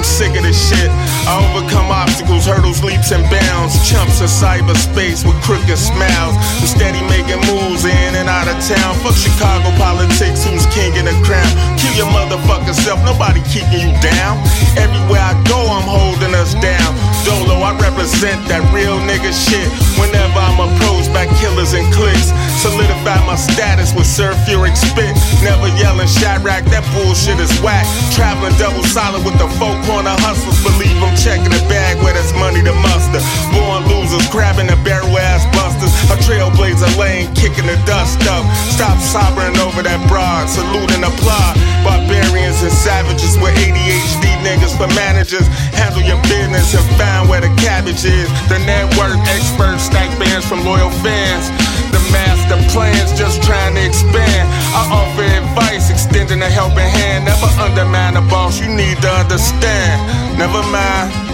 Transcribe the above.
sick of this shit. I overcome obstacles, hurdles, leaps and bounds. Chumps in cyberspace with crooked smiles. I'm steady making moves in and out of town. Fuck Chicago politics, who's king in the crown? Kill your motherfucking self, nobody keeping you down. Everywhere I go, I'm holding us down. Dolo, I represent that real nigga shit. Whenever I'm approached by killers and cliques, solidify my status with sulfuric spit. Never yelling Chirac, that bullshit is whack. Traveling double solid with the four-corner hustlers. Believe I'm checking the bag where there's money to muster. Born losers, grabbing the barrel-ass busters. A trailblazer lane, kicking the dust up. Stop sobbing over that broad, salute and applaud. Barbarians and savages with ADHD niggas for managers. Handle your business and find where the cabbage is. The network experts stack bands from loyal fans. The master plans just trying to expand. I offer advice, extending a helping hand. Never undermine a boss, you need to understand. Never mind.